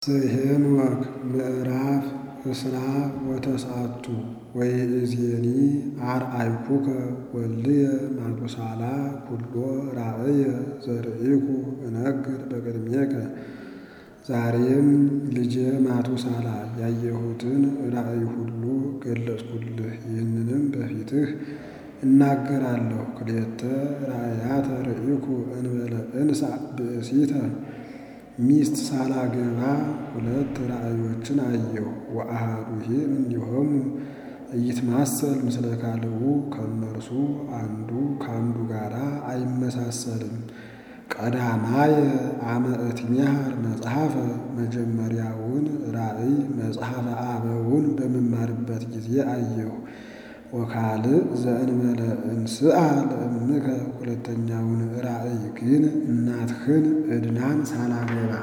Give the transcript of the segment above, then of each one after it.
ዘኄንወክ ምዕራፍ እስራ ወተስዓቱ ወይእዜኒ አርአይኩከ ወልድየ ማቱሳላ ኩሎ ራእየ ዘርኢኩ እነግር በቅድሜከ። ዛሬም ልጄ ማቱሳላ ያየሁትን ራእይ ሁሉ ገለጽኩልህ፣ ይህንንም በፊትህ እናገራለሁ። ክልኤተ ራእያተ ርኢኩ እንበለ እንሣእ ብእሲተ ሚስት ሳላገባ ሁለት ራእዮችን አየሁ። ወአሐዱሂ እምኔሆሙ ኢይትማሰል ምስለ ካልኡ፣ ከእነርሱ አንዱ ከአንዱ ጋር አይመሳሰልም። ቀዳማየ አመ እትሜሃር መጽሐፈ፣ መጀመሪያውን ራእይ መጽሐፈ አበውን በምማርበት ጊዜ አየሁ። ወካልእ ዘእንበለ እንስአ ለእምከ፣ ሁለተኛውን ራእይ ግን እናትህን ዕድናን ሳላገባ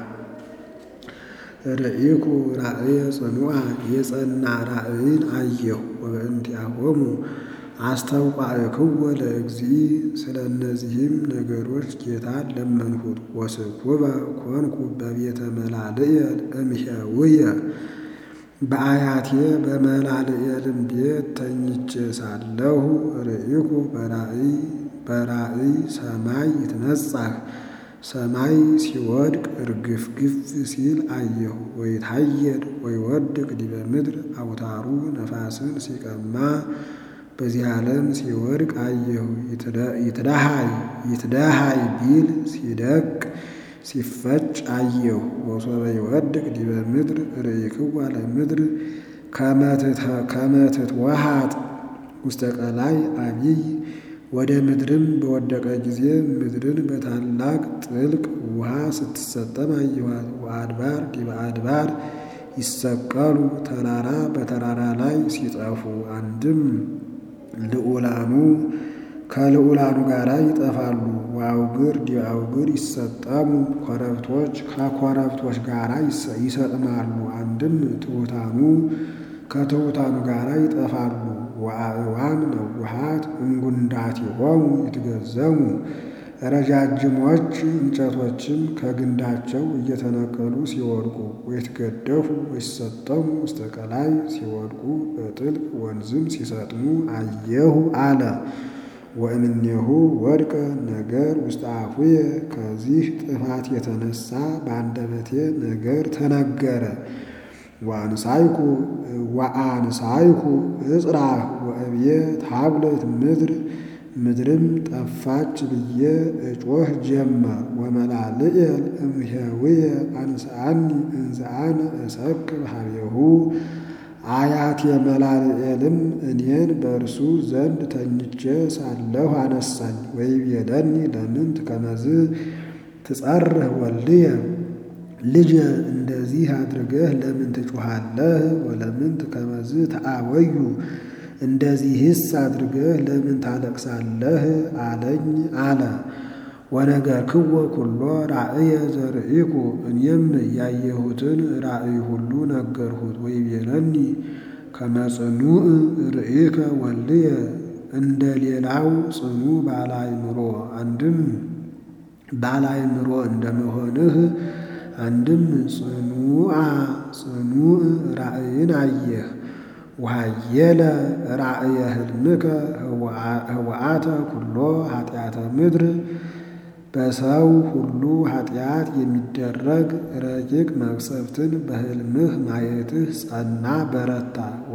ርኢኩ ራእየ ጽኑዓ፣ የጸና ራእይን አየሁ። ወበእንቲአሆሙ አስተውቋእክዎ ለእግዚእ፣ ስለ እነዚህም ነገሮች ጌታን ለመንሁት። ወስኩበ ኮንኩ በቤተ መላልኤል እምኄውየ፣ በአያቴ በመላልኤልም ቤት ተኝቼ ሳለሁ ርኢኩ በራእይ ሰማይ ይትነጻህ፣ ሰማይ ሲወድቅ እርግፍግፍ ሲል አየሁ። ወይትሐየድ ወይወድቅ ዲበ ምድር፣ አውታሩ ነፋስን ሲቀማ በዚህ ዓለም ሲወድቅ አየሁ። ይትደሃይ ቢል ሲደቅ ሲፈጭ አየሁ። ወሶበ ይወድቅ ዲበ ምድር ርኢክዋ ለምድር ከመ ትትወሃጥ ውስተ ቀላይ አቢይ፣ ወደ ምድርም በወደቀ ጊዜ ምድርን በታላቅ ጥልቅ ውሃ ስትሰጠም አየኋት። ወአድባር ዲበ አድባር ይሰቀሉ፣ ተራራ በተራራ ላይ ሲጠፉ፣ አንድም ልዑላኑ ከልዑላኑ ጋር ይጠፋሉ። ወአውግር ዲበ አውግር ይሰጠሙ፣ ኮረብቶች ከኮረብቶች ጋር ይሰጥማሉ፣ አንድም ትሑታኑ ከትሑታኑ ጋር ይጠፋሉ። ወአእዋም ነውሃት እምጉንዳቲሆሙ ይትገዘሙ፣ ረጃጅሞች እንጨቶችም ከግንዳቸው እየተነቀሉ ሲወድቁ፣ ወይትገደፉ ወይሰጠሙ ውስተ ቀላይ፣ ሲወድቁ በጥልቅ ወንዝም ሲሰጥሙ አየሁ አለ። ወእምኔሁ ወድቀ ነገር ውስተ አፉየ፣ ከዚህ ጥፋት የተነሳ በአንደበቴ ነገር ተነገረ። ወአንሳይኩ እጽራህ ወእብየ ታብለት ምድር፣ ምድርም ጠፋች ብዬ እጮህ ጀመር። ወመላልኤል እምኄውየ አንስአኒ እንዘ አነ እሰክር ኀቤሁ፣ አያቴ መላልኤልም እኔን በእርሱ ዘንድ ተኝቼ ሳለሁ አነሳኝ። ወይቤለኒ ለምንት ከመዝ ትጸርህ ወልድየ፣ ልጄ እንደዚህ አድርገህ ለምን ትጮኻለህ? ወለምንት ከመዝ ተአወዩ፣ እንደዚህስ አድርገህ ለምን ታለቅሳለህ? አለኝ አለ። ወነገርክዎ ኩሎ ራእየ ዘርኢኩ፣ እኔም ያየሁትን ራእይ ሁሉ ነገርሁት። ወይቤለኒ ከመ ጽኑዕ ርኢከ ወልድየ፣ እንደ ሌላው ጽኑ ባለአእምሮ፣ አንድም ባለአእምሮ እንደመሆንህ፣ አንድም ጽኑዕ ራእይን አየህ። ወሃየለ ራእየ ህልምከ ህወአተ ኩሎ ኃጢአተ ምድር፣ በሰው ሁሉ ኃጢአት የሚደረግ ረቂቅ መቅሰፍትን በህልምህ ማየትህ ጸና በረታ።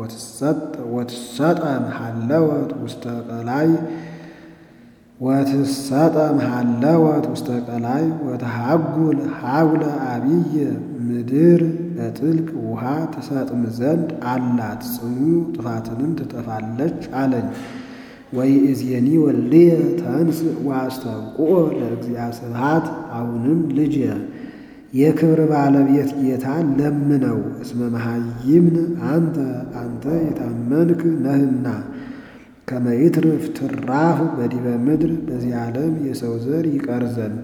ወትሰጠም ሀለወት ውስተ ቀላይ ውስተ ቀላይ ወተሃጉል ሀጉለ አብየ፣ ምድር በጥልቅ ውሃ ትሰጥም ዘንድ አላት፣ ጽኑ ጥፋትንም ትጠፋለች አለኝ። ወይእዜኒ ወልድየ ተንሥእ ወአስተብቁዖ ለእግዚአ ስብሐት፣ አሁንም ልጄ የክብር ባለቤት ጌታ ለምነው። እስመ መሃይምን አንተ የታመንክ ነህና፣ ከመ ይትርፍ ትራፍ በዲበ ምድር፣ በዚህ ዓለም የሰው ዘር ይቀር ዘንድ።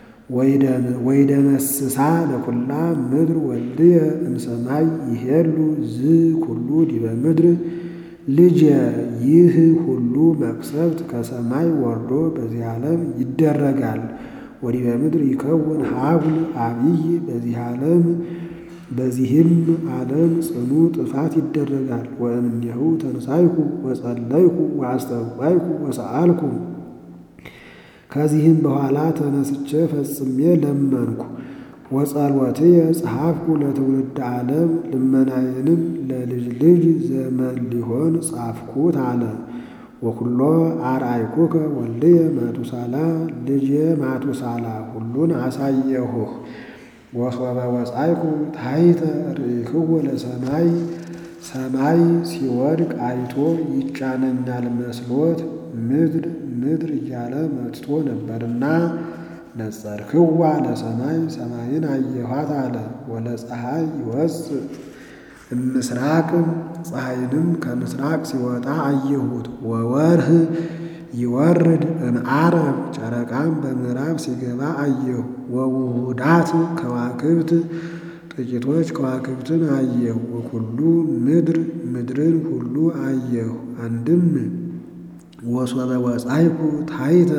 ወይደመስሳ ለኩላ ምድር ወልድየ እምሰማይ ይሄሉ ዝ ኩሉ ዲበ ምድር፣ ልጄ ይህ ሁሉ መቅሰፍት ከሰማይ ወርዶ በዚህ ዓለም ይደረጋል። ወዲበ ምድር ይከውን ሀጉል አብይ፣ በዚህ ዓለም በዚህም ዓለም ጽኑ ጥፋት ይደረጋል። ወእምኔሁ ተንሳይኩ ወጸለይኩ ወአስተዋይኩ ወሰአልኩ። ከዚህም በኋላ ተነስቼ ፈጽሜ ለመንኩ። ወጸልወትየ ጸሐፍኩ ለትውልደ ዓለም፣ ልመናዬንም ለልጅ ልጅ ዘመን ሊሆን ጻፍኩት አለ። ወኩሎ አርአይኩከ ወልድየ ማቱሳላ፣ ልጄ ማቱሳላ ሁሉን አሳየሁህ። ወሶበ ወጻይኩ ታሕተ ርኢክዎ ለሰማይ፣ ሰማይ ሲወድቅ አይቶ ይጫነኛል መስሎት ምድር ምድር እያለ መጥቶ ነበርና ነጸርክዋ ለሰማይ፣ ሰማይን አየኋት አለ። ወለፀሐይ ይወፅእ እምስራቅ፣ ፀሐይንም ከምስራቅ ሲወጣ አየሁት። ወወርህ ይወርድ እምዓረብ፣ ጨረቃም በምዕራብ ሲገባ አየሁ። ወውሁዳት ከዋክብት፣ ጥቂቶች ከዋክብትን አየሁ። ወኩሉ ምድር፣ ምድርን ሁሉ አየሁ። አንድም ወሶበ ወጻይኩ ታሕተ፣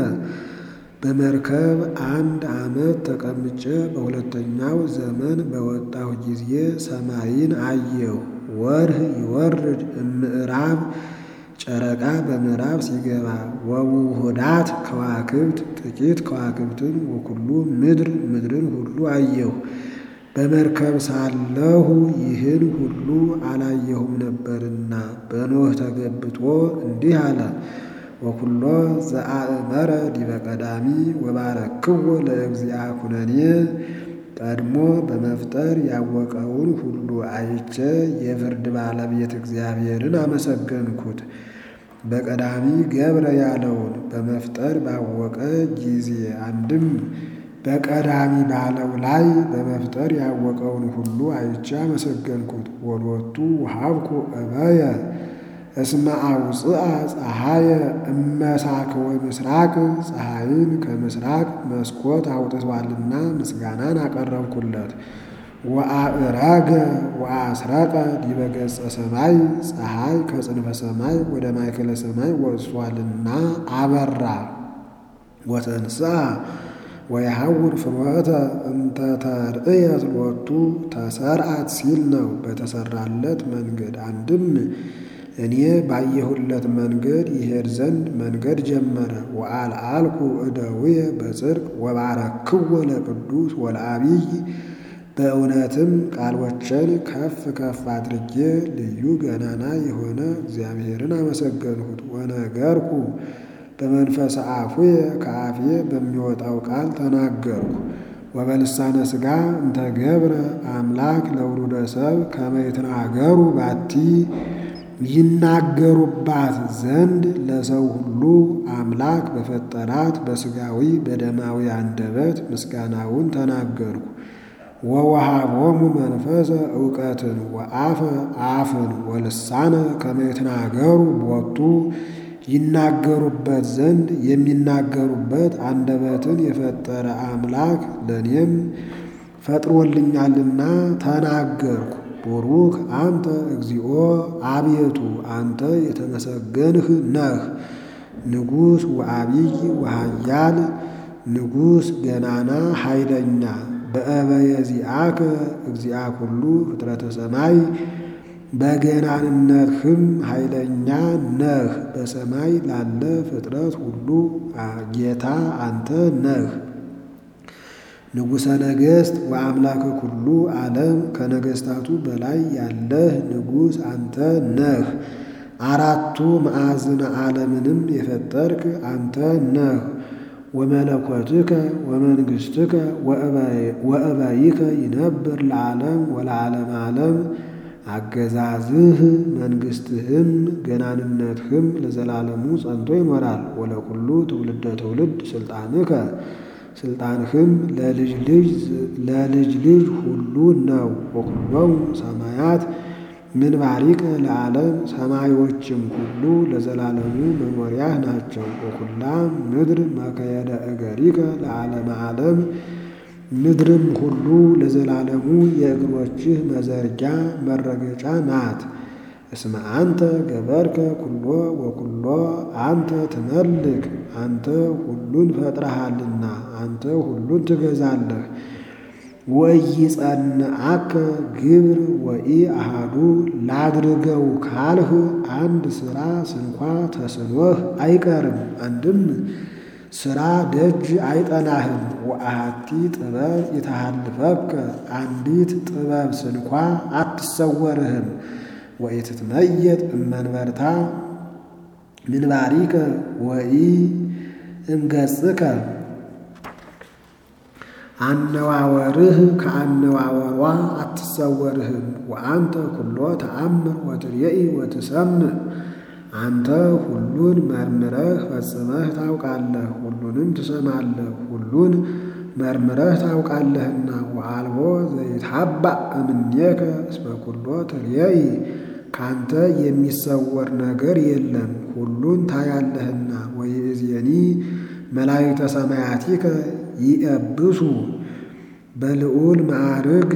በመርከብ 1 ዓመት ተቀምጬ በሁለተኛው ዘመን በወጣሁ ጊዜ ሰማይን አየሁ። ወርህ ይወርድ እምዕራብ፣ ጨረቃ በምዕራብ ሲገባ። ወውሁዳት ከዋክብት፣ ጥቂት ከዋክብትን። ወኩሉ ምድር፣ ምድርን ሁሉ አየሁ። በመርከብ ሳለሁ ይህን ሁሉ አላየሁም ነበርና። በኖህ ተገብቶ እንዲህ አለ። ወኩሎ ዘአእመረ ዲበ ቀዳሚ ወባረክዎ ለእግዚአ ኩነኔ፣ ቀድሞ በመፍጠር ያወቀውን ሁሉ አይቼ የፍርድ ባለቤት እግዚአብሔርን አመሰገንኩት። በቀዳሚ ገብረ ያለውን በመፍጠር ባወቀ ጊዜ፣ አንድም በቀዳሚ ባለው ላይ በመፍጠር ያወቀውን ሁሉ አይቼ አመሰገንኩት። ወሎቱ ወሀብኩ እበየ እስመ አውፅአ ፀሐየ እመሳክወ ምስራቅ፣ ፀሐይን ከምስራቅ መስኮት አውጥቷልና ምስጋናን አቀረብኩለት። ወአዕረገ ወአስረቀ ዲበ ገጸ ሰማይ፣ ፀሐይ ከጽንፈ ሰማይ ወደ ማእከለ ሰማይ ወጥቷልና አበራ። ወተንሥአ ወየሐውር ፍኖተ እንተ ተርእየት ሎቱ፣ ተሰርዓት ሲል ነው በተሰራለት መንገድ። አንድም እኔ ባየሁለት መንገድ ይሄድ ዘንድ መንገድ ጀመረ። ወአልዓልኩ እደውየ በጽድቅ ወባረክዎ ለቅዱስ ወለአቢይ፣ በእውነትም ቃሎችን ከፍ ከፍ አድርጌ ልዩ ገናና የሆነ እግዚአብሔርን አመሰገንሁት። ወነገርኩ በመንፈሰ አፉየ፣ ከአፌ በሚወጣው ቃል ተናገርኩ። ወበልሳነ ሥጋ እንተ ገብረ አምላክ ለውሉደ ሰብእ ከመ ይትናገሩ ባቲ፣ ይናገሩባት ዘንድ ለሰው ሁሉ አምላክ በፈጠራት በሥጋዊ በደማዊ አንደበት ምስጋናውን ተናገርኩ። ወወሃቦሙ መንፈሰ እውቀትን ወአፈ አፍን ወልሳነ ከመ ይትናገሩ ቦቱ፣ ይናገሩበት ዘንድ የሚናገሩበት አንደበትን የፈጠረ አምላክ ለእኔም ፈጥሮልኛልና ተናገርኩ። ቡሩክ አንተ እግዚኦ፣ አቤቱ አንተ የተመሰገንህ ነህ። ንጉሥ ወአቢይ ወኃያል፣ ንጉሥ ገናና ኃይለኛ። በእበየ ዚአከ እግዚአ ኩሉ ፍጥረተ ሰማይ፣ በገናንነትህም ኃይለኛ ነህ። በሰማይ ላለ ፍጥረት ሁሉ ጌታ አንተ ነህ። ንጉሠ ነገሥት ወአምላከ ኩሉ ዓለም፣ ከነገሥታቱ በላይ ያለህ ንጉሥ አንተ ነህ። አራቱ ማዕዝነ ዓለምንም የፈጠርክ አንተ ነህ። ወመለኮትከ ወመንግሥትከ ወእበይከ ይነብር ለዓለም ወለዓለመ ዓለም፣ አገዛዝህ መንግሥትህም ገናንነትህም ለዘላለሙ ጸንቶ ይኖራል። ወለኩሉ ትውልደ ትውልድ ስልጣንከ፣ ስልጣንህም ለልጅ ልጅ ሁሉ ነው። ወኩሎሙ ሰማያት ምንባሪከ ለዓለም፣ ሰማዮችም ሁሉ ለዘላለሙ መኖሪያህ ናቸው። ወኩላ ምድር መከየደ እገሪከ ለዓለመ ዓለም፣ ምድርም ሁሉ ለዘላለሙ የእግሮችህ መዘርጊያ መረገጫ ናት። እስመ አንተ ገበርከ ኩሎ ወኩሎ አንተ ትመልክ፣ አንተ ሁሉን ፈጥረሃልና አንተ ሁሉን ትገዛለህ። ወኢይጸንዐከ ግብር ወኢአሐዱ ላድርገው ካልህ አንድ ሥራ ስንኳ ተስኖህ አይቀርም። አንድም ሥራ ደጅ አይጠናህም። ወአሐቲ ጥበብ ይትሃልፈከ አንዲት ጥበብ ስንኳ አትሰወርህም። ወኢትትመየጥ እመንበርታ ምንባሪከ ወኢእምገጽከ አነዋወርህ ከአነዋወሯ አትሰወርህም። ወአንተ ኩሎ ተአምር ወትሬኢ ወትሰምዕ አንተ ሁሉን መርምረህ ፈጽመህ ታውቃለህ፣ ሁሉንም ትሰማለህ፣ ሁሉን መርምረህ ታውቃለህና። ወአልቦ ዘይትሐባእ እምኔከ እስመ ኩሎ ትሬኢ ካንተ የሚሰወር ነገር የለም፣ ሁሉን ታያለህና። ወይእዜኒ መላእክተ ሰማያቲከ ይእብሱ በልዑል ማዕርግ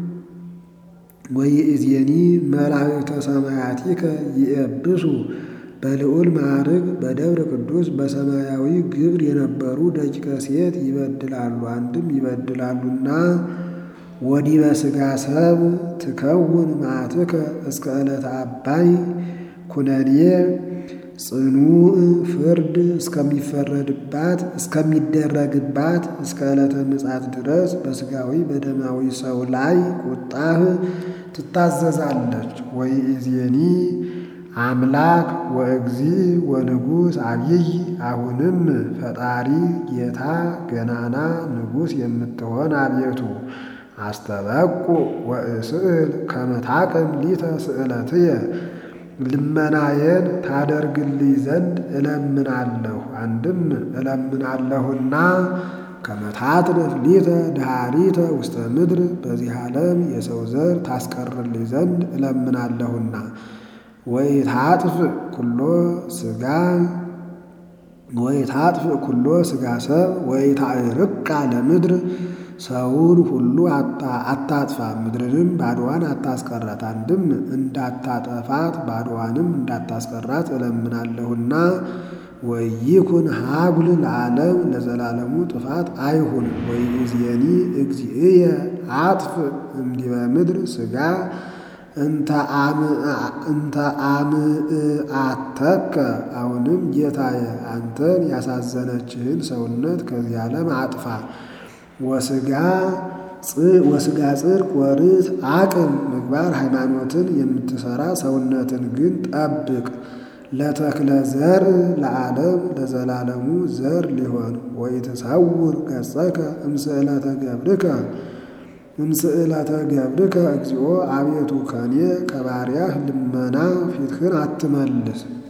ወይእዜኒ መላእክተ ሰማያቲከ ይእብሱ በልዑል ማዕርግ በደብረ ቅዱስ በሰማያዊ ግብር የነበሩ ደቂቀ ሴት ይበድላሉ። አንድም ይበድላሉና ወዲበ ሥጋ ሰብ ትከውን መዓትከ እስከ ዕለተ አባይ ኩነኔ ጽኑዕ ፍርድ እስከሚፈረድባት እስከሚደረግባት እስከ ዕለተ ምጽአት ድረስ በሥጋዊ በደማዊ ሰው ላይ ቁጣህ ትታዘዛለች። ወይእዜኒ አምላክ ወእግዚእ ወንጉሥ አብይ አሁንም ፈጣሪ ጌታ ገናና ንጉሥ የምትሆን አቤቱ አስተበቁ ወእስእል ከመ ታቅም ሊተ ስእለትየ ልመናዬን ታደርግልኝ ዘንድ እለምናለሁ። አንድም እለምናለሁና ከመ ታትርፍ ሊተ ድኃሪተ ውስተ ምድር በዚህ ዓለም የሰው ዘር ታስቀርልኝ ዘንድ እለምናለሁና። ወኢታጥፍእ ኩሎ ሥጋ ሰብ ወኢታዕርቃ ለምድር ሰውን ሁሉ አታጥፋ፣ ምድርንም ባዶዋን አታስቀራት። አንድም እንዳታጠፋት ባዶዋንም እንዳታስቀራት እለምናለሁና። ወይኩን ሀጉል ለዓለም ለዘላለሙ ጥፋት አይሁን። ወይእዜኒ እግዚእየ አጥፍእ እምዲበ ምድር ሥጋ እንተ አምዕአተከ አሁንም ጌታዬ አንተን ያሳዘነችህን ሰውነት ከዚህ ዓለም አጥፋ። ወሥጋ ጽድቅ ወርት አቅም ምግባር ሃይማኖትን የምትሠራ ሰውነትን ግን ጠብቅ። ለተክለ ዘር ለዓለም ለዘላለሙ ዘር ሊሆን ወኢትሰውር ገጸከ እምስዕለተ ገብርከ እግዚኦ አቤቱ ከኔ ከባሪያህ ልመና ፊትህን አትመልስ።